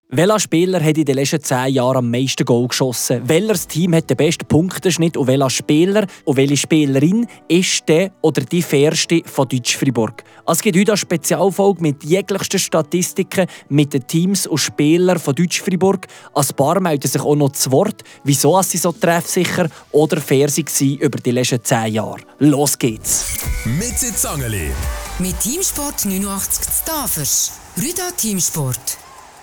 Welcher Spieler hat in den letzten 10 Jahren am meisten Goal geschossen? Welches Team hat den besten Punkteschnitt? Und welcher Spieler und welche Spielerin ist der oder die fairste von Deutsch Fribourg? Es gibt heute eine Spezialfolge mit jeglichsten Statistiken mit den Teams und Spielern von Deutsch Fribourg. Ein paar melden sich auch noch zu Wort, wieso sie so treffsicher oder fair waren über die letzten 10 Jahre. Los geht's! Mit Zangeli. Mit Teamsport 89 zu Tafers. Rüda Teamsport.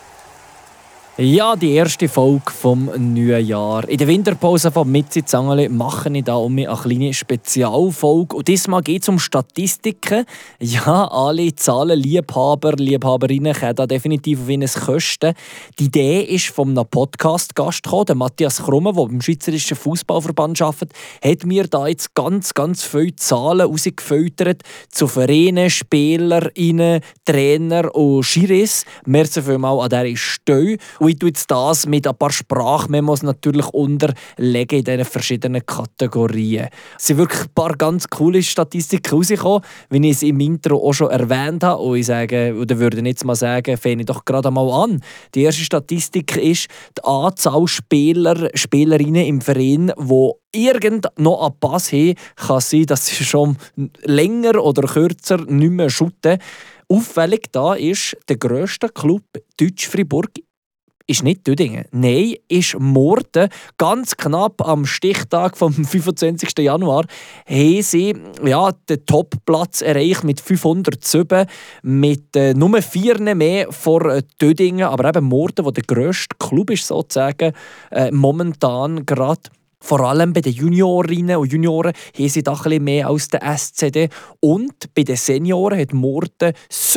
Ja, die erste Folge vom neuen Jahr. In der Winterpause von Mitzi Zangeli mache ich da um mich eine kleine Spezialfolge. Und diesmal geht es um Statistiken. Ja, alle Zahlenliebhaber, Liebhaberinnen können da definitiv auf ihnen kosten. Die Idee ist von einem Podcast-Gast gekommen, der Matthias Krumme, der beim Schweizerischen Fußballverband arbeitet, hat mir da jetzt ganz viele Zahlen herausgefiltert zu Vereinen, Spielerinnen, Trainer und Schiris. Merci vielmals an dieser Stelle. Und ich tue jetzt das mit ein paar Sprachmemos natürlich unterlegen in diesen verschiedenen Kategorien. Es sind wirklich ein paar ganz coole Statistiken rausgekommen, wie ich es im Intro auch schon erwähnt habe. Und ich sage, oder würde jetzt mal sagen, fange ich doch gerade einmal an. Die erste Statistik ist die Anzahl Spieler, Spielerinnen im Verein, die irgend noch einen Pass haben. Kann sein, dass sie schon länger oder kürzer nicht mehr shooten. Auffällig da ist, der grösste Club Deutsch Fribourg ist nicht Düdingen. Nein, ist Murten. Ganz knapp am Stichtag vom 25. Januar haben sie den Topplatz erreicht mit 507, mit nur 4 mehr vor Düdingen. Aber eben Murten, der grösste Club ist sozusagen, momentan gerade. Vor allem bei den Juniorinnen und Junioren haben sie doch ein bisschen mehr als der SCD. Und bei den Senioren hat Murten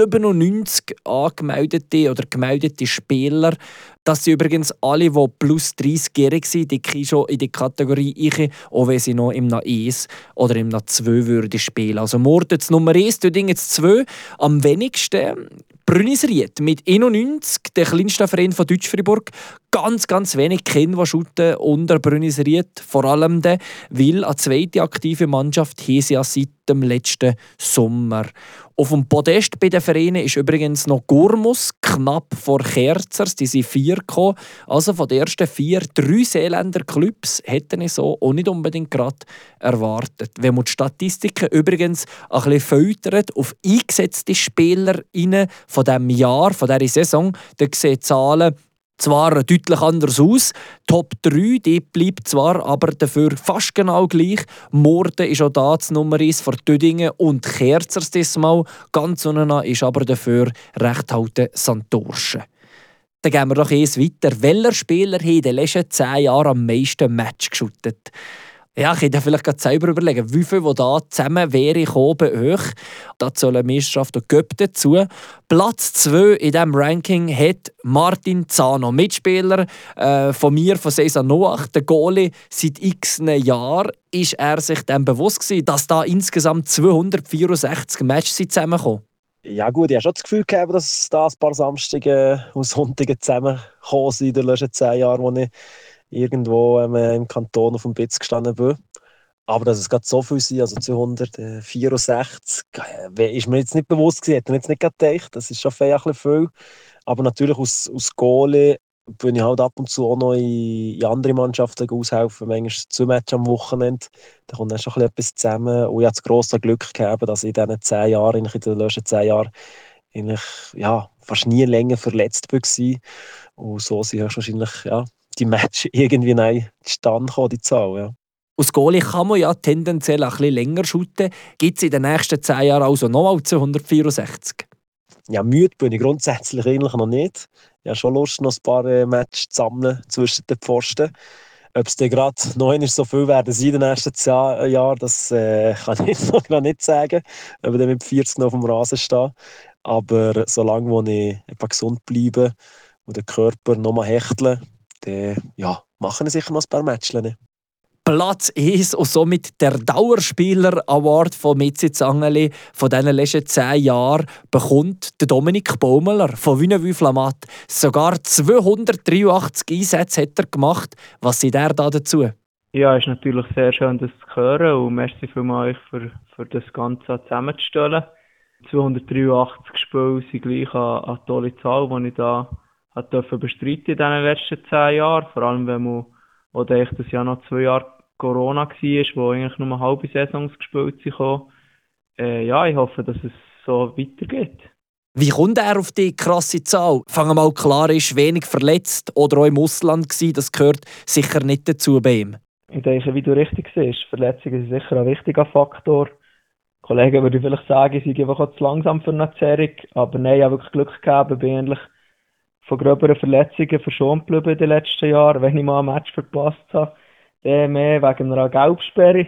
97 angemeldete oder gemeldete Spieler. Das sind übrigens alle, die plus 30-jährig sind, die schon in die Kategorie ich, auch wenn sie noch im 1 oder im 2 würden spielen. Also Murten das Nummer 1, Düdingen das 2. Am wenigsten Brünnisried mit 91, der kleinste Verein von Deutsch Fribourg. Ganz wenig Kinder, die shooten unter Brünnisried. Vor allem, weil eine zweite aktive Mannschaft haben sie ja seit dem letzten Sommer. Auf dem Podest bei den Vereinen ist übrigens noch Gurmus, knapp vor Kerzers. Die sind 4 gekommen. Also von den ersten 4, 3 Seeländer Clubs hätten ich so auch nicht unbedingt gerade erwartet. Wenn man die Statistiken übrigens ein bisschen filtert auf eingesetzte SpielerInnen von diesem Jahr, von dieser Saison, dann sehen die Zahlen zwar deutlich anders aus. Top 3 die bleibt zwar, aber dafür fast genau gleich. Murten ist auch da das Nummer 1 für Düdingen und Kerzers diesmal. Ganz unten ist aber dafür recht halten Santorschen. Dann gehen wir doch weiter. Welcher Spieler hat in den letzten 10 Jahren am meisten Match geschootet? Ja, ich hätte vielleicht gerade selber überlegen, wie viel da zusammen wäre gekommen bei euch. Da zählen eine Meisterschaft und Cup dazu. Platz 2 in diesem Ranking hat Martin Zano, Mitspieler von mir, von Cesar Noach, der Goalie. Seit x Jahren ist er sich dann bewusst gewesen, dass da insgesamt 264 Matches zusammenkommen. Ja gut, ich habe schon das Gefühl gehabt, dass da ein paar Samstage und Sonntage zusammengekommen sind in den letzten 10 Jahren, wo ich irgendwo im Kanton auf dem Bitz gestanden bin. Aber dass es gerade so viel sind, also 264, ist mir jetzt nicht bewusst gewesen, hätte ich jetzt nicht gedacht. Das ist schon ein bisschen viel. Aber natürlich als Goalie bin ich halt ab und zu auch noch in andere Mannschaften aushelfen, manchmal 2 Matches am Wochenende. Da kommt dann schon etwas zusammen. Und ich hatte das grosse Glück gehabt, dass ich in diesen 10 Jahren, in den letzten 10 Jahren, fast nie länger verletzt war. Und so sind höchstwahrscheinlich die Match irgendwie zustande gekommen, die Zahl. Ja. Als Goalie kann man ja tendenziell ein bisschen länger shooten. Gibt es in den nächsten 10 Jahren also nochmal 264? Ja, müde bin ich grundsätzlich eigentlich noch nicht. Ich habe schon Lust, noch ein paar Matches zu sammeln zwischen den Pfosten. Ob es dann gerade noch einmal so viel werden sein in den nächsten 10 Jahren, das kann ich noch nicht sagen. Ob ich dann mit 40 noch auf dem Rasen stehe. Aber solange ich gesund bleibe und den Körper nochmal hechtle, dann machen wir sicher noch ein paar Matches. Platz 1 und somit der Dauerspieler-Award von Mitzi Zangeli von diesen letzten 10 Jahren bekommt der Dominik Baumeler von Wünnewü Flamatt. Sogar 283 Einsätze hat er gemacht. Was sagt er da dazu? Ja, es ist natürlich sehr schön, das zu hören und merci vielmals für das Ganze zusammenzustellen. 283 Spiele sind gleich eine tolle Zahl, die ich da durfte bestreiten in diesen letzten 10 Jahren. Vor allem, wenn man denkt, dass ja noch 2 Jahre Corona war, wo eigentlich nur eine halbe Saison gespielt sind. Ja, ich hoffe, dass es so weitergeht. Wie kommt er auf die krasse Zahl? Fangen wir mal klar, ist wenig verletzt oder auch im Ausland gewesen. Das gehört sicher nicht dazu bei ihm. Ich denke, wie du richtig siehst, Verletzungen sind sicher ein wichtiger Faktor. Kollegen würde ich vielleicht sagen, ich sei einfach auch zu langsam für eine Zerrung. Aber nein, ich habe wirklich Glück gehabt, bin eigentlich von gröberen Verletzungen verschont geblieben in den letzten Jahren. Wenn ich mal ein Match verpasst habe, dann mehr wegen einer Gelbsperre.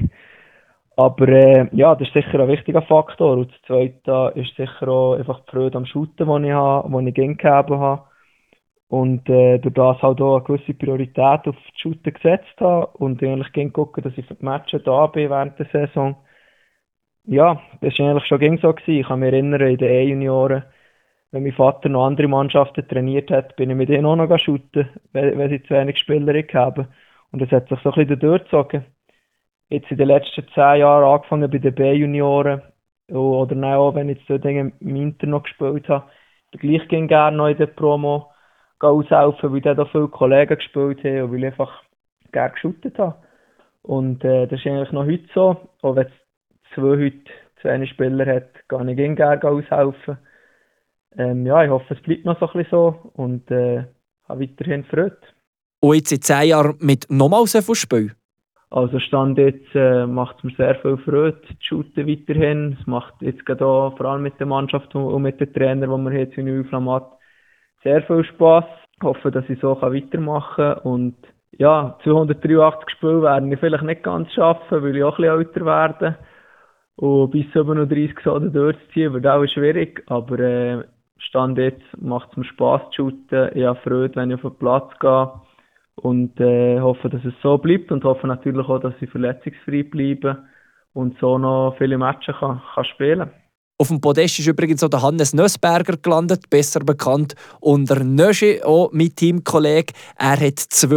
Aber ja, das ist sicher ein wichtiger Faktor. Und das Zweite ist sicher auch einfach die Freude am Shooten, die ich habe, die ich gegeben habe. Und durch das halt auch eine gewisse Priorität auf das Shooten gesetzt habe. Und eigentlich gucken, dass ich für die Matches da bin während der Saison. Ja, das war eigentlich schon so gewesen. Ich kann mich erinnern, in den E-Junioren, wenn mein Vater noch andere Mannschaften trainiert hat, bin ich mit ihnen auch noch shooten, weil sie zu wenig Spieler haben. Und das hat sich so ein bisschen durchgezogen. Jetzt in den letzten 10 Jahren angefangen bei den B-Junioren oder auch, wenn ich jetzt im Inter noch gespielt habe, gleich gerne noch in der Promo aushelfen, weil da viele Kollegen gespielt haben und weil ich einfach gerne geshootet habe. Und das ist eigentlich noch heute so. Auch wenn es 2 heute zu wenig Spieler hat, kann ich gerne aushelfen. Ja, ich hoffe, es bleibt noch so ein bisschen so und habe weiterhin Freude. Und jetzt in 10 Jahren mit nochmal so viel Spiel? Also Stand jetzt macht es mir sehr viel Freude, zu shooten weiterhin. Es macht jetzt gerade auch, vor allem mit der Mannschaft und mit den Trainern, die wir jetzt in Neuflamat, sehr viel Spass. Ich hoffe, dass ich so weitermachen kann. Und ja, 283 Spiele werde ich vielleicht nicht ganz schaffen, weil ich auch ein bisschen älter werde. Und bis 37 so durchzuziehen, wird auch schwierig. Aber Stand jetzt macht es mir Spass zu shooten. Ich habe Freude, wenn ich auf den Platz gehe. Und hoffe, dass es so bleibt und hoffe natürlich auch, dass ich verletzungsfrei bleibe und so noch viele Matches kann spielen. Auf dem Podest ist übrigens auch der Hannes Nössberger gelandet, besser bekannt unter Nöschi, auch mein Teamkollege. Er hat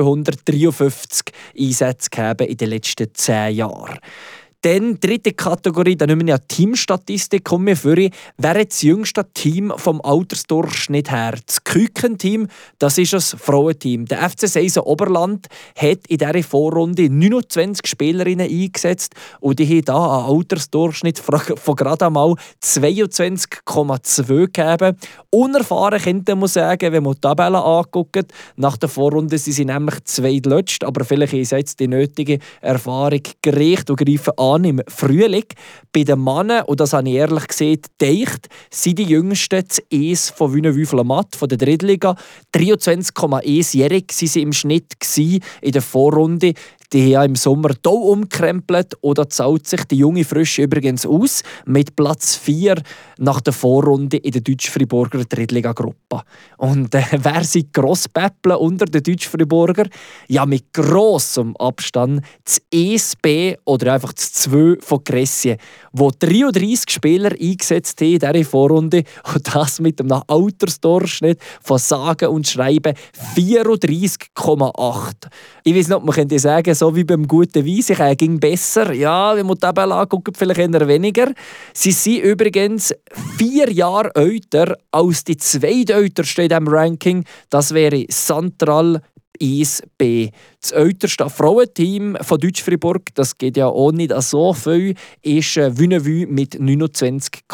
253 Einsätze gegeben in den letzten 10 Jahren. Dann dritte Kategorie, da nehmen wir ja Teamstatistik. Kommen wir für. Wer hat das jüngste Team vom Altersdurchschnitt her? Das Küken-Team, das ist das Frauenteam. Der FC Seisen Oberland hat in dieser Vorrunde 29 Spielerinnen eingesetzt und die haben hier einen Altersdurchschnitt von gerade einmal 22,2 gegeben. Unerfahren könnte man sagen, wenn man die Tabelle anguckt. Nach der Vorrunde sind sie nämlich zweitletzt, aber vielleicht haben sie jetzt die nötige Erfahrung gereicht und greifen an im Frühling. Bei den Männern, und das habe ich ehrlich gesehen, gedacht, sind die Jüngsten das ES von Wünnewü-Flamatt, von der Drittliga. 23,1-jährig waren sie im Schnitt in der Vorrunde. Die haben im Sommer hier umkrempelt oder zahlt sich die junge Frische übrigens aus mit Platz 4 nach der Vorrunde in der Deutsch-Friburger Drittliga-Gruppe. Und wer sind Grosspäppler unter den Deutsch-Friburger? Ja, mit grossem Abstand das ESB oder einfach das 2 von Cressy, wo 33 Spieler eingesetzt haben in dieser Vorrunde und das mit einem Altersdurchschnitt von sage und schreiben 34,8. Ich weiß nicht, man könnte sagen, so wie beim guten Wein, sich ging besser. Ja, wenn man die Tabelle anguckt, vielleicht eher weniger. Sie sind übrigens 4 Jahre älter als die zweitälteste in diesem Ranking. Das wäre Santral ISB. Das älteste Frauenteam von Deutsch-Fribourg, das geht ja auch nicht so viel, ist Wünnewü mit 29,4 .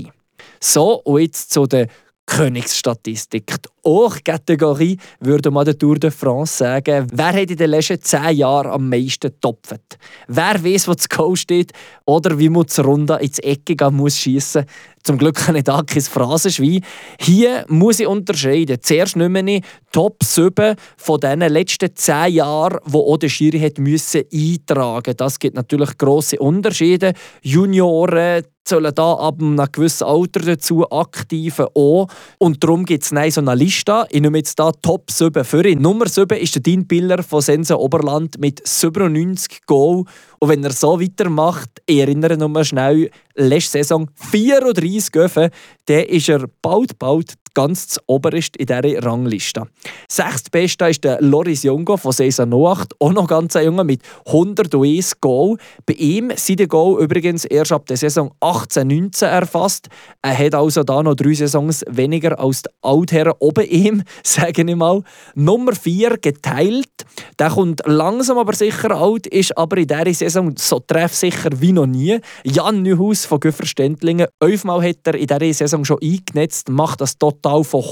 So, und jetzt zu der Königsstatistik. Die Hochkategorie würde man der Tour de France sagen. Wer hat in den letzten 10 Jahren am meisten getopft? Wer weiss, wo das Goal steht oder wie man die Runde ins Ecke gehen muss schiessen? Zum Glück habe ich da kein Phrasenschwein. Hier muss ich unterscheiden. Zuerst nehme ich Top 7 von diesen letzten 10 Jahren, die auch der Schiri eintragen musste. Das gibt natürlich grosse Unterschiede. Junioren sollen da ab einem gewissen Alter dazu aktiven auch. Und darum gibt es so eine Liste. Ich nehme jetzt hier Top 7 für ihn. Nummer 7 ist der Dean Biller von Sense Oberland mit 97 Goal. Und wenn er so weitermacht, ich erinnere nochmal schnell, letzte Saison 34 Göfe, dann ist er bald ganz oberst in dieser Rangliste. 6. Beste ist der Loris Jongo von Seisa Noacht, auch noch ganz ein Junge mit 101 Goal. Bei ihm sind die Goal übrigens erst ab der Saison 18/19 erfasst. Er hat also da noch 3 Saisons weniger als die Altherren oben ihm, sage ich mal. Nummer 4, geteilt. Der kommt langsam aber sicher alt, ist aber in dieser Saison so treffsicher wie noch nie. Jan Neuhaus von Güfferstendlingen. 11 Mal hat er in dieser Saison schon eingenetzt, macht das Total von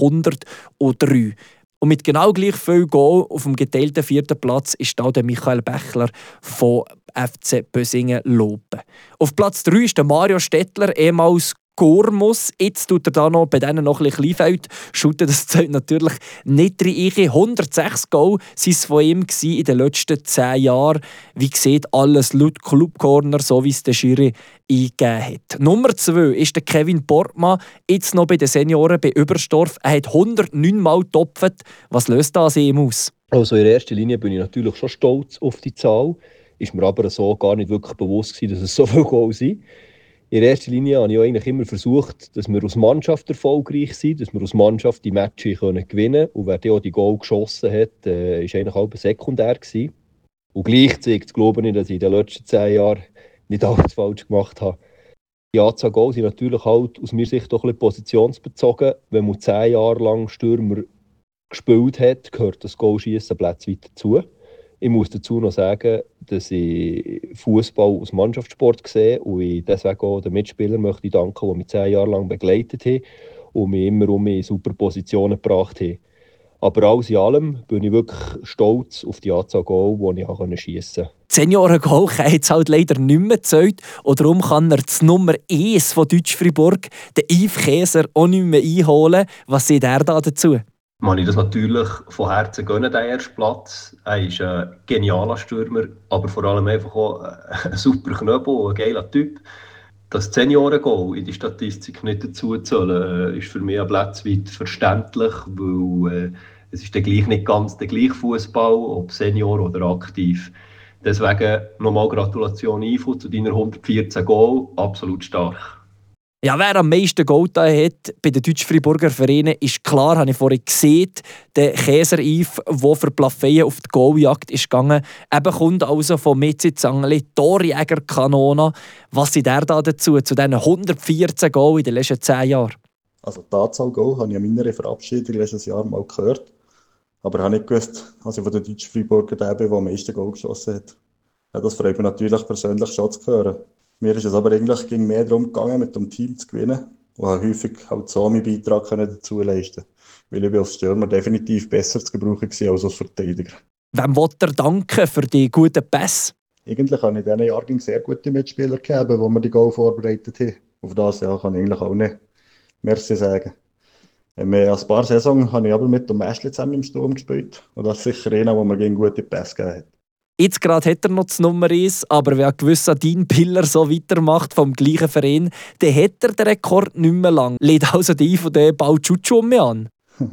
103. Und mit genau gleich viel Goal auf dem geteilten 4. Platz ist da der Michael Bächler von FC Bösingen-Lopen. Auf Platz 3 ist der Mario Stettler, ehemals Gormus. Jetzt tut er da noch bei denen noch ein bisschen Kleinfeld shooten. Das zählt natürlich nicht rein. 106 Goal waren es von ihm in den letzten 10 Jahren. Wie sieht alles laut Club Corner, so wie es der Schiri eingegeben hat. Nummer 2 ist der Kevin Portmann, jetzt noch bei den Senioren bei Überstorf. Er hat 109 Mal getopft. Was löst das ihm aus? Also in erster Linie bin ich natürlich schon stolz auf die Zahl. Ist mir aber so gar nicht wirklich bewusst gewesen, dass es so viele Goals sind. In erster Linie habe ich eigentlich immer versucht, dass wir als Mannschaft erfolgreich sind, dass wir als Mannschaft die Matches gewinnen können. Und wer auch die Goal geschossen hat, war eigentlich halb sekundär gewesen. Und gleich zeigt es, glaube ich, dass ich in den letzten 10 Jahren nicht alles falsch gemacht habe. Die Anzahl Goals sind natürlich halt aus meiner Sicht auch ein bisschen positionsbezogen. Wenn man 10 Jahre lang Stürmer gespielt hat, gehört das Goalschiessen Plätze weiter dazu. Ich muss dazu noch sagen, dass ich Fußball als Mannschaftssport sehe und ich deswegen auch den Mitspielern möchte danken, die mich 10 Jahre lang begleitet haben und mich immer in super Positionen gebracht haben. Aber alles in allem bin ich wirklich stolz auf die Anzahl Goal, die ich schiessen konnte. 10 Jahre Goal kann jetzt halt leider nicht mehr gezählt. Und darum kann er das Nummer 1 von Deutsch-Fribourg, den Yves Käser, auch nicht mehr einholen. Was sagt er da dazu? Man ich das natürlich von Herzen gönnen, den ersten Platz. Er ist ein genialer Stürmer, aber vor allem einfach auch ein super Knöbel, ein geiler Typ. Das 10-Jahre-Goal in die Statistik nicht dazu zählen, ist für mich ein Platz weit verständlich, weil es ist dann gleich nicht ganz der gleiche Fußball, ob Senior oder aktiv. Deswegen nochmal Gratulation Ivo zu deiner 114 Goal, absolut stark. Ja, wer am meisten Goal hat bei den Deutsch-Friburger Vereinen, ist klar, habe ich vorhin gesehen, der Käser Yves, der für Plafeyen auf die Goaljagd ist gegangen. Eben kommt also von Metzi Zangeli, Torjäger-Kanone. Was sagt er da dazu, zu diesen 114 Goal in den letzten 10 Jahren? Also die Anzahl Goal habe ich an meiner Verabschiedung letztes Jahr mal gehört. Aber ich habe nicht gewusst, dass ich von den Deutsch-Friburger der bin, der am meisten Goal geschossen hat. Ja, das freut mich natürlich persönlich schon zu hören. Mir ist es aber eigentlich mehr darum gegangen, mit dem Team zu gewinnen und habe häufig halt so meinen Beitrag dazu leisten, weil ich als Stürmer definitiv besser zu gebrauchen war als als Verteidiger. Wem will er danken für die guten Pässe? Eigentlich habe ich in diesen Jahren sehr gute Mitspieler gehabt, die mir die Goal vorbereitet haben. Auf das Jahr kann ich eigentlich auch nicht Merci sagen. Ein paar Saisons habe ich aber mit dem Mäschli zusammen im Sturm gespielt und das ist sicher einer, der mir gegen gute Pässe gegeben hat. Jetzt gerade hat er noch das Nummer 1, aber wer gewiss Dean Piller so weitermacht vom gleichen Verein, dann hat er den Rekord nicht mehr lang. Lädt also die von der bald Chuchu um mich an?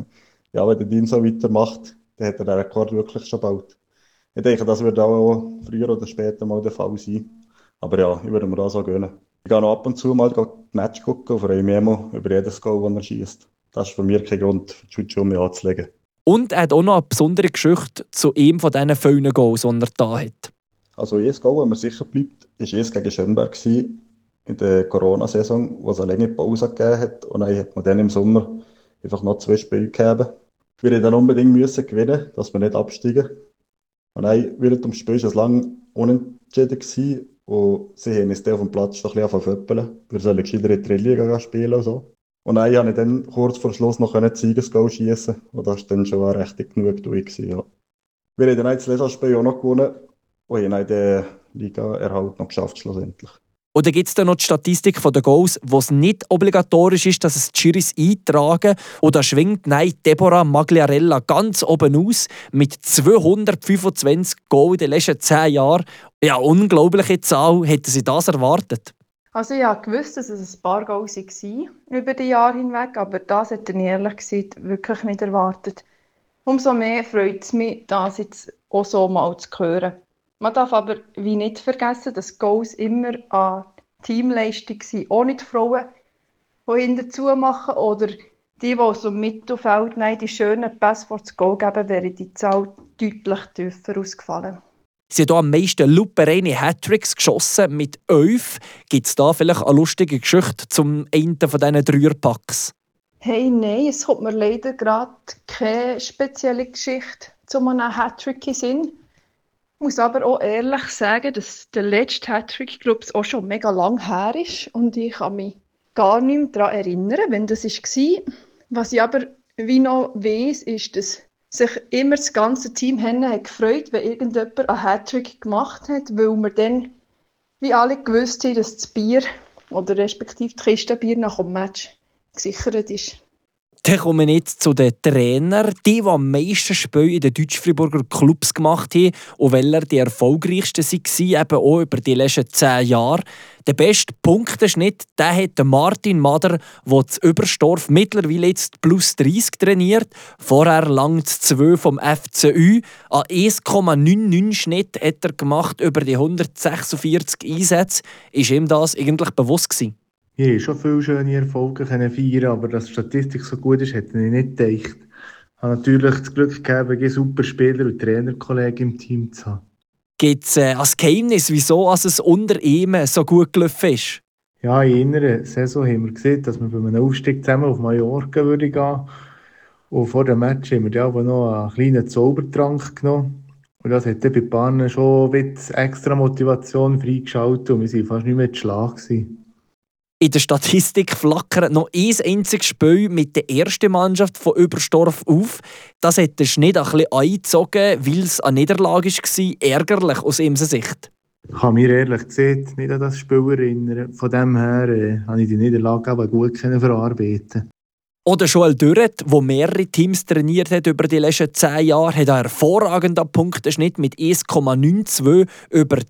Ja, wenn der Dean so weitermacht, dann hat er den Rekord wirklich schon bald. Ich denke, das wird auch früher oder später mal der Fall sein. Aber ja, ich würde mir das auch gönnen. Ich gehe noch ab und zu mal die Match gucken und freue mich immer über jedes Goal, das er schießt. Das ist für mich kein Grund, für Chuchu um mich anzulegen. Und er hat auch noch eine besondere Geschichte zu ihm von diesen vielen Goals, die er da hat. Also ein Goal, das mir sicher bleibt, war erst gegen Schönberg in der Corona-Saison, wo es eine längere Pause gegeben hat. Und dann hat man dann im Sommer einfach noch 2 Spiele gegeben. Wir mussten dann unbedingt gewinnen, dass wir nicht absteigen. Und dann während dem Spiel war es lange unentschieden gewesen. Und sie haben uns dann auf dem Platz noch ein bisschen verpöppeln. Wir sollen gescheiter in die Liga spielen und so. Und dann konnte ich dann kurz vor Schluss noch ein Siegesgoal schiessen. Und das war dann schon eine rechte Genugtuung. Ja. Wir haben dann das Saisonspiel auch noch gewonnen und haben in der Liga-Erhalt noch geschafft schlussendlich. Und dann gibt es noch die Statistik der Goals, wo es nicht obligatorisch ist, dass es die Schiris eintragen. Und da schwingt Deborah Magliarella ganz oben aus mit 225 Goals in den letzten 10 Jahren. Ja, unglaubliche Zahl. Hätten Sie das erwartet? Also ich wusste, dass es ein paar Goals waren über die Jahre hinweg, aber das hätte ich ehrlich gesagt wirklich nicht erwartet. Umso mehr freut es mich, das jetzt auch so mal zu hören. Man darf aber wie nicht vergessen, dass Goals immer eine Teamleistung sind. Auch nicht die Frauen, die hinterzu machen oder die aus dem Mittelfeld die schönen Pässe vor das Goal geben, wäre die Zahl deutlich tiefer ausgefallen. Sie haben hier am meisten lupereine Hattricks geschossen mit 11. Gibt es da vielleicht eine lustige Geschichte zum einen von diesen Dreierpacks? Hey, nein, es kommt mir leider gerade keine spezielle Geschichte zu einem Hattrick in den Sinn. Ich muss aber auch ehrlich sagen, dass der letzte Hattrick, glaube ich, auch schon mega lang her ist und ich kann mich gar nicht mehr daran erinnern, wenn das war. Was ich aber wie noch weiss, ist, dass sich immer das ganze Team hat gefreut, wenn irgendjemand einen Hattrick gemacht hat, weil wir dann wie alle gewusst haben, dass das Bier oder respektive die Kiste Bier nach dem Match gesichert ist. Dann kommen wir jetzt zu den Trainern, die am meisten Spiele in den Deutsch-Friburger Clubs gemacht haben und welcher die erfolgreichsten waren, eben auch über die letzten 10 Jahre. Der beste Punkteschnitt den hat Martin Mader, der zu Überstorf mittlerweile jetzt plus 30 trainiert. Vorher lang 2 vom FCU. An 1,99 Schnitt hat er gemacht über die 146 Einsätze. Ist ihm das eigentlich bewusst gewesen? Ich konnte schon viele schöne Erfolge feiern, aber dass die Statistik so gut ist, hätte ich nicht gedacht. Ich habe natürlich das Glück gehabt, einen super Spieler und Trainerkollegen im Team zu haben. Gibt es ein Geheimnis, wieso es unter ihm so gut gelaufen ist? Ja, in einer Saison haben wir gesehen, dass wir bei einem Aufstieg zusammen auf Mallorca gehen würden. Und vor dem Match haben wir dann aber noch einen kleinen Zaubertrank genommen. Und das hat dann bei Bahnen schon ein bisschen extra Motivation freigeschaltet und wir waren fast nicht mehr zu schlagen gewesen. In der Statistik flackert noch ein einziges Spiel mit der ersten Mannschaft von Überstorf auf. Das hat den Schnitt ein bisschen eingezogen, weil es eine Niederlage war, ärgerlich aus Imser Sicht. Ich kann mir ehrlich gesagt nicht an das Spiel erinnern. Von dem her habe ich die Niederlage aber gut verarbeiten. Oder Joel Dürret, der mehrere Teams trainiert hat über die letzten 10 Jahre, hat einen hervorragenden Punkteschnitt mit 1,92 über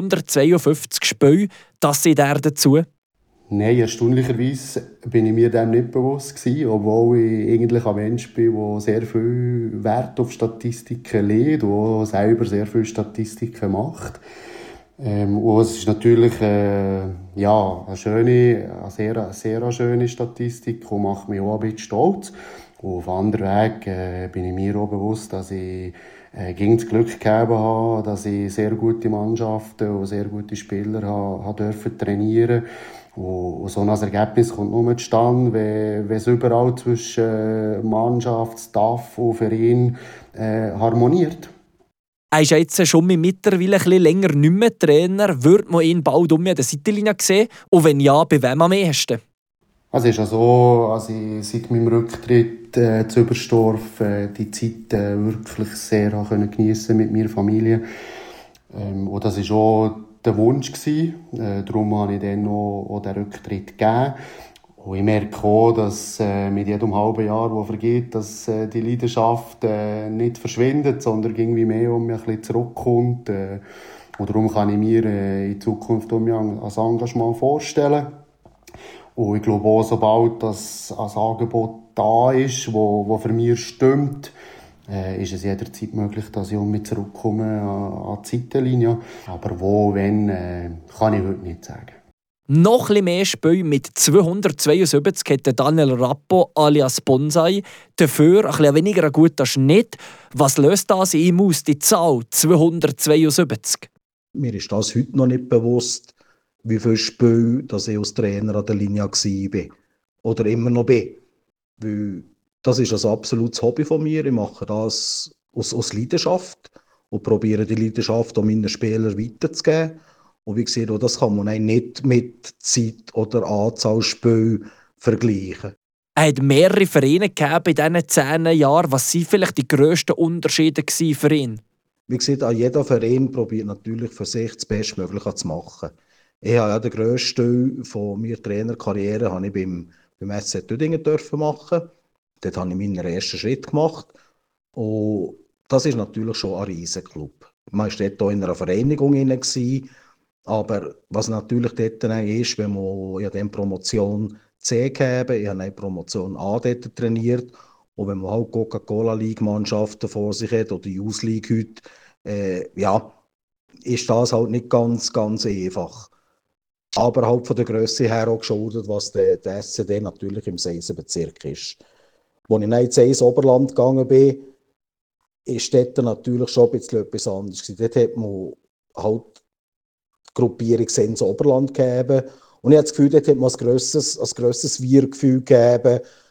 252 Spiele. Das sind er dazu. Nein, erstaunlicherweise bin ich mir dem nicht bewusst gewesen, obwohl ich eigentlich ein Mensch bin, der sehr viel Wert auf Statistiken legt und selber sehr viele Statistiken macht. Und es ist natürlich eine sehr schöne Statistik und macht mich auch ein bisschen stolz. Und auf anderen Weg bin ich mir auch bewusst, dass ich gegen das Glück gegeben habe, dass ich sehr gute Mannschaften und sehr gute Spieler habe trainieren durfte. Und so ein Ergebnis kommt nur zustande, wenn es überall zwischen Mannschaft, Staff und Verein harmoniert. Er ist jetzt schon mittlerweile ein bisschen länger nicht mehr Trainer. Würde man ihn bald an der Seitenlinie sehen? Und wenn ja, bei wem am ehesten? Es ist ja so, also ich seit meinem Rücktritt zu Überstorf die Zeit wirklich sehr geniessen mit meiner Familie. Und das war auch der Wunsch gewesen. Darum habe ich dann auch den Rücktritt gegeben. Und ich merke auch, dass mit jedem halben Jahr, das vergeht, dass die Leidenschaft nicht verschwindet, sondern irgendwie mehr um mich ein bisschen zurückkommt. Und darum kann ich mir in Zukunft ein Engagement vorstellen. Und ich glaube auch, sobald das ein Angebot da ist, wo für mich stimmt, ist es jederzeit möglich, dass ich um mich zurückkomme an die Seitenlinie. Aber wo, wenn, kann ich heute nicht sagen. Noch etwas mehr Spiele mit 272 hat Daniel Rappo alias Bonsai. Dafür ein bisschen weniger ein guter Schnitt. Was löst das in ihm aus, die Zahl 272? Mir ist das heute noch nicht bewusst, wie viele Spiele dass ich als Trainer an der Linie war. Oder immer noch bin. Weil das ist ein absolutes Hobby von mir. Ich mache das aus Leidenschaft und probiere die Leidenschaft an meinen Spielern weiterzugeben. Und wie gesagt, das kann man nicht mit Zeit oder Anzahl Spielen vergleichen. Er hat mehrere Vereine gegeben in diesen 10 Jahren. Was waren vielleicht die grössten Unterschiede für ihn? Wie gesagt, jeder Verein probiert natürlich für sich das Bestmögliche zu machen. Ich habe ja den grössten Teil von meiner Trainerkarriere habe ich beim SC Tüdingen machen. Dort habe ich meinen ersten Schritt gemacht. Und das ist natürlich schon ein Riesenklub. Man war dort auch in einer Vereinigung drin. Aber was natürlich dort ist, wenn man ja dann Promotion C gegeben, ich habe eine Promotion A dort trainiert, und wenn man halt Coca-Cola-League-Mannschaften vor sich hat oder die Youth League heute, ist das halt nicht ganz einfach. Aber halt von der Grösse her auch geschuldet, was der SCD natürlich im 6. Bezirk ist. Als ich dann ins 6. Oberland gegangen bin, ist dort natürlich schon ein bisschen etwas anderes. Dort hat man halt die Gruppierung ins Oberland gegeben. Und ich habe das Gefühl, dort hat man ein grösseres Wir-Gefühl gegeben,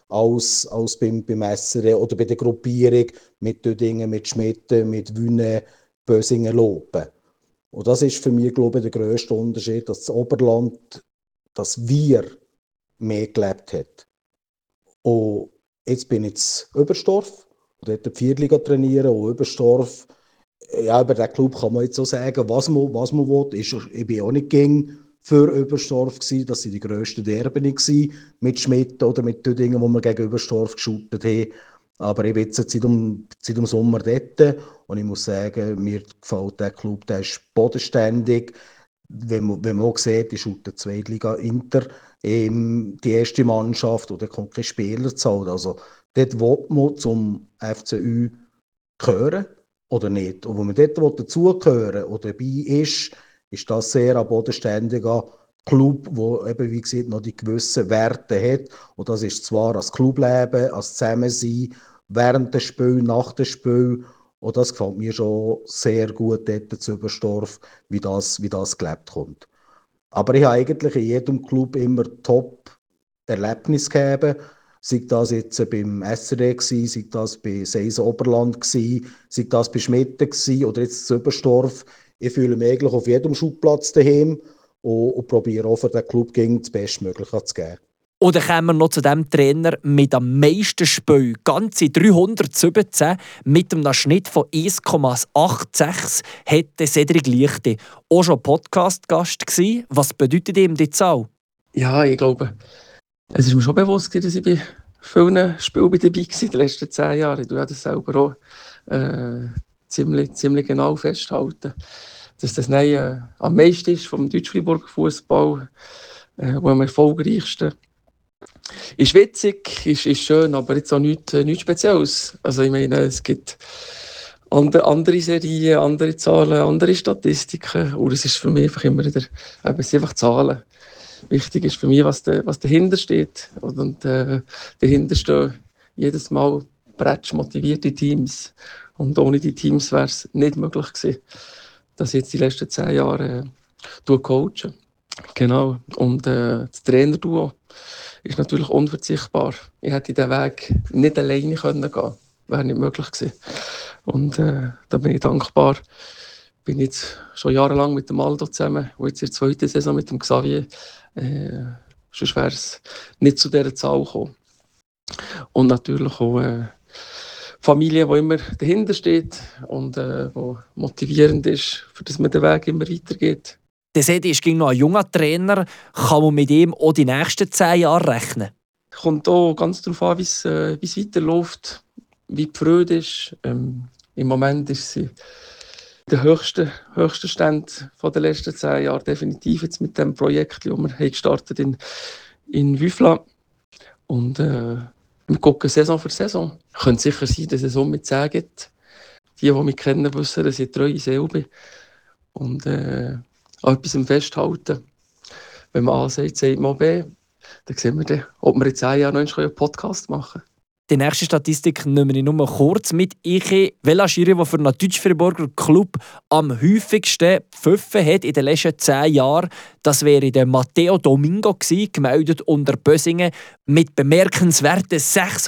als beim SRE oder bei der Gruppierung mit Dödingen, mit Schmitten, mit Wüne, Bösingen, Lopen. Und das ist für mich, glaube ich, der grösste Unterschied, dass das Oberland, dass wir mehr gelebt hat. Und jetzt bin ich in Oberstdorf und dort die Viertliga trainieren. Und Oberstdorf, ja, über den Club kann man jetzt so sagen, was man will. Ich bin auch nicht gegen für Oberstdorf gewesen. Das waren die grössten Derben mit Schmidt oder mit Dödingen, wo wir gegen Oberstdorf geschootet haben. Aber ich bin jetzt seit dem Sommer dort und ich muss sagen, mir gefällt der Club, der ist bodenständig. Wenn man auch sieht, ist unter der Zweitliga Inter die erste Mannschaft oder kommt kein Spielerzahl. Also dort will man zum FCU gehören oder nicht. Und wenn man dort dazugehören oder dabei ist das sehr ein bodenständiger Club, der eben, wie gesagt, noch die gewissen Werte hat. Und das ist zwar das Clubleben, das Zusammensein, während des Spiels, nach dem Spiel. Und das gefällt mir schon sehr gut dort zu Oberstdorf, wie das gelebt kommt. Aber ich habe eigentlich in jedem Club immer Top-Erlebnisse gegeben. Sei das jetzt beim SRE gewesen, sei das bei Seis Oberland gewesen, sei das bei Schmitten gewesen oder jetzt in Oberstdorf. Ich fühle mich eigentlich auf jedem Schubplatz daheim und probiere auch für den Club gegen das Bestmögliche zu geben. Oder kommen wir noch zu dem Trainer mit am meisten Spielen, ganze 317, mit einem Schnitt von 1,86, hätte Cedric Lichte auch schon Podcast-Gast gewesen. Was bedeutet ihm die Zahl? Ja, ich glaube, es ist mir schon bewusst, dass ich bei vielen Spielen dabei war in den letzten 10 Jahren. Ich tue das selber auch ziemlich genau festhalten, dass das am meisten ist vom Deutsch-Fribourg Fußball, wo am erfolgreichsten. Ist witzig, ist schön, aber jetzt auch nichts Spezielles. Also ich meine, es gibt andere Serien, andere Zahlen, andere Statistiken. Und es ist für mich einfach immer wieder, es sind einfach Zahlen. Wichtig ist für mich, was dahinter steht. Und dahinter stehen jedes Mal motivierte Teams. Und ohne die Teams wäre es nicht möglich gewesen, dass ich jetzt die letzten 10 Jahre coache. Genau. Und das Trainerduo ist natürlich unverzichtbar. Ich hätte diesen Weg nicht alleine gehen können. Wäre nicht möglich gewesen. Und da bin ich dankbar. Ich bin jetzt schon jahrelang mit dem Aldo zusammen und jetzt in der zweiten Saison mit dem Xavier. Sonst wäre es nicht zu dieser Zahl gekommen. Und natürlich auch Familie, die immer dahinter steht und die motivierend ist, für dass man den Weg immer weitergeht. Der Sedi ist noch ein junger Trainer. Kann man mit ihm auch die nächsten 10 Jahre rechnen? Kommt auch ganz darauf an, wie es weiterläuft, wie die Freude ist. Im Moment ist sie der höchste Stand der letzten 10 Jahre. Definitiv jetzt mit dem Projekt, das wir gestartet in Wüfla. Und wir gucken Saison für Saison. Könnte sicher sein, dass es um mit 10 gibt. Die mich kennen, wissen, dass ich eine treue Seele bin. Und auch etwas im Festhalten. Wenn man A sagt, sagt man B. Dann sehen wir dann, ob wir in 10 Jahren noch einen Podcast machen können. Die nächste Statistik nehme ich nur kurz mit. Welcher Schiri, der für einen Deutsch-Friburger Club am häufigsten gepfiffen hat in den letzten 10 Jahren, das wäre der Matteo Domingo gewesen, gemeldet unter Bösingen mit bemerkenswerten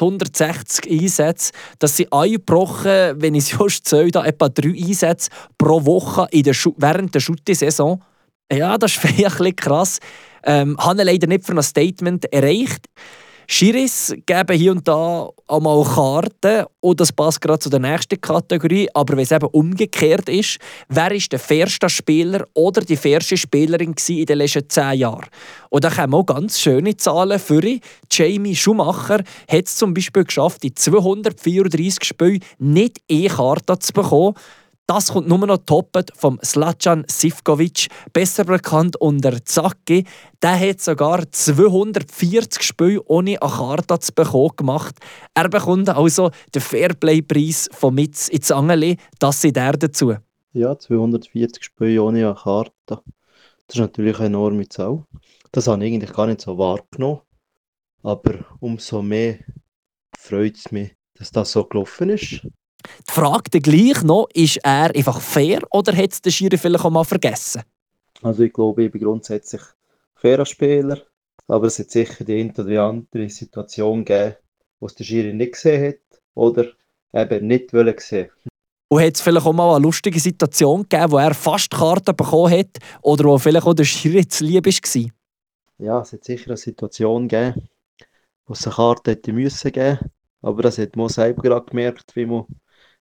660 Einsätzen. Das sind eingebrochen, wenn ich es just zähle, etwa 3 Einsätze pro Woche während der Schutti-Saison. Ja, das ist vielleicht ein bisschen krass. Habe leider nicht für ein Statement erreicht. Schiris geben hier und da auch mal Karten und das passt gerade zu der nächsten Kategorie. Aber wenn es eben umgekehrt ist, wer ist der fairste Spieler oder die fairste Spielerin in den letzten 10 Jahren? Und da kommen auch ganz schöne Zahlen für ihn. Jamie Schumacher hat es zum Beispiel geschafft, in 234 Spielen nicht eine Karte zu bekommen. Das kommt nur noch toppet vom Slađan Sivković, besser bekannt unter Zacki. Der hat sogar 240 Spiele ohne eine Karte zu bekommen gemacht. Er bekommt also den Fairplay-Preis von Mitz ins Angeli. Das sind er dazu. Ja, 240 Spiele ohne eine Karte. Das ist natürlich eine enorme Zahl. Das habe ich eigentlich gar nicht so wahrgenommen. Aber umso mehr freut es mich, dass das so gelaufen ist. Die Frage gleich noch, ist er einfach fair oder hat es der Schiri vielleicht auch mal vergessen? Also ich glaube, ich bin grundsätzlich fairer Spieler, aber es hat sicher die eine oder andere Situation gegeben, was der Schiri nicht gesehen hat oder eben nicht sehen. Und hat es vielleicht auch mal eine lustige Situation gegeben, wo er fast Karten bekommen hat oder wo vielleicht auch der Schiri zu lieb war? Ja, es hat sicher eine Situation gegeben, wo es eine Karte hätte müssen geben. Aber das hat man selber gerade gemerkt, wie man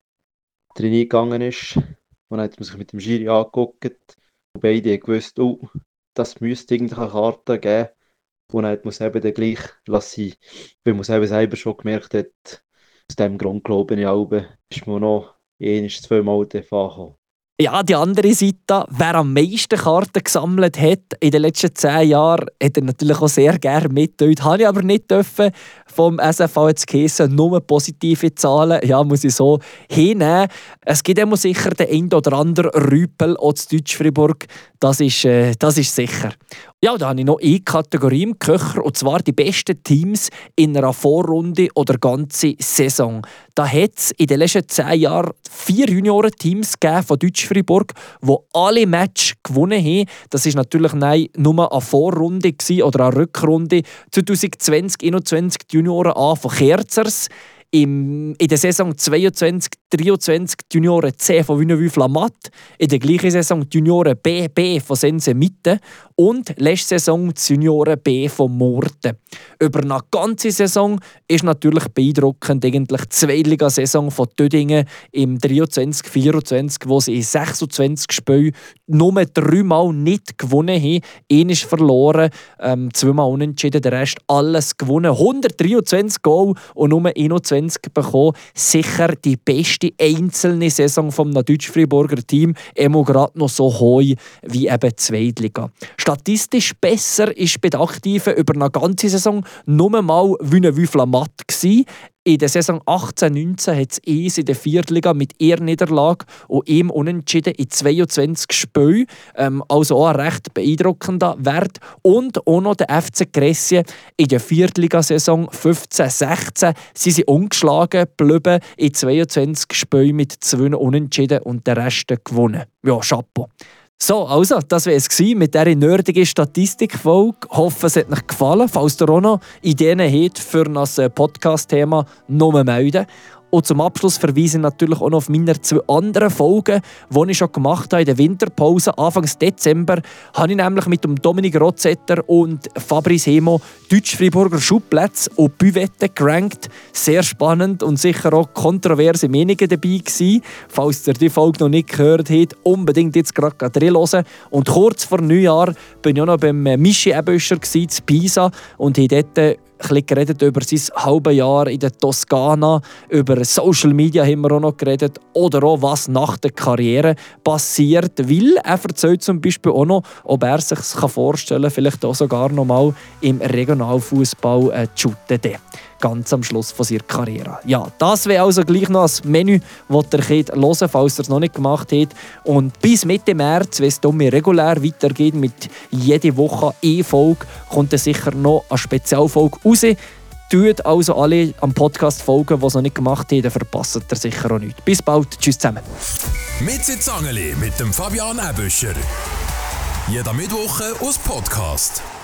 drin eingegangen ist. Und dann hat man sich mit dem Schiri angeguckt. Und beide haben gewusst, oh, das müsste eigentlich eine Karte geben. Und dann hat man es eben dann gleich lassen, weil man es eben selber schon gemerkt hat. Aus diesem Grund, glaube ich, auch, ist man noch 1-2 Mal angekommen. Ja, die andere Seite, wer am meisten Karten gesammelt hat in den letzten 10 Jahren, hat er natürlich auch sehr gerne mitgetötet. Habe ich aber nicht dürfen vom SFV jetzt geheissen, nur positive Zahlen. Ja, muss ich so hinnehmen. Es gibt immer sicher den einen oder anderen Rüpel auch zu Deutsch-Fribourg. Das ist sicher. Ja, da habe ich noch eine Kategorie im Köcher, und zwar die besten Teams in einer Vorrunde oder ganze Saison. Da hat es in den letzten 10 Jahren 4 Juniorenteams gegeben von Deutsch-Fribourg, die alle Matches gewonnen haben. Das war natürlich nur eine Vorrunde oder eine Rückrunde. 2020-21 die Junioren A von Kerzers. In der Saison 22-23 die Junioren C von Wünnewü-Flamatt, in der gleichen Saison die Junioren B von Sense-Mitte und letzte Saison die Junioren B von Murten. Über eine ganze Saison ist natürlich beeindruckend eigentlich die Zweitligasaison von Dödingen im 23-24, wo sie in 26 Spielen nur 3 Mal nicht gewonnen haben. Einer ist verloren, 2 Mal unentschieden, der Rest alles gewonnen. 123 Goal und nur 21 bekommen. Sicher die beste einzelne Saison vom Deutsch-Friburger Team, immer gerade noch so hoch wie eben die Zweitliga. Statistisch besser ist bei den Aktiven über eine ganze Saison nur mal Wünnewü-Flamatt gewesen. In der Saison 18-19 hat es eins in der Viertliga mit ihrer Niederlage und ihm unentschieden in 22 Spielen. Also auch ein recht beeindruckender Wert. Und auch noch der FC Gressien in der Viertligasaison 15-16. Sie sind ungeschlagen geblieben in 22 Spielen mit 2 Unentschieden und den Rest gewonnen. Ja, Chapeau. So, also, das war es mit dieser nerdigen Statistikfolge. Ich hoffe, es hat euch gefallen. Falls ihr auch noch Ideen habt für ein Podcast-Thema, nur melden. Und zum Abschluss verweise ich natürlich auch noch auf meine 2 anderen Folgen, die ich schon gemacht habe in der Winterpause. Anfang Dezember habe ich nämlich mit dem Dominik Rotzetter und Fabrice Hemo Deutsch-Friburger Schubplätze und Büvette gerankt. Sehr spannend und sicher auch kontroverse Meinungen dabei gewesen. Falls ihr die Folge noch nicht gehört habt, unbedingt jetzt gerade drin hören. Und kurz vor Neujahr bin ich auch noch beim Michi Eböscher zu Pisa und habe dort geredet über sein halbes Jahr in der Toskana, über Social Media haben wir auch noch geredet oder auch was nach der Karriere passiert, weil er erzählt zum Beispiel auch noch, ob er sich vorstellen kann, vielleicht auch sogar noch mal im Regionalfußball zu shooten. Ganz am Schluss von seiner Karriere. Ja, das wäre also gleich noch ein Menü, das ihr hören könnt, falls ihr es noch nicht gemacht habt. Und bis Mitte März, wenn es mir regulär weitergeht, mit jeder Woche E-Folge, kommt dann sicher noch eine Spezialfolge raus. Tut also alle am Podcast folgen, die es noch nicht gemacht haben, dann verpasst ihr sicher auch nichts. Bis bald, tschüss zusammen. Mit dem Fabian Eböscher. Jeder Mittwoch aus Podcast.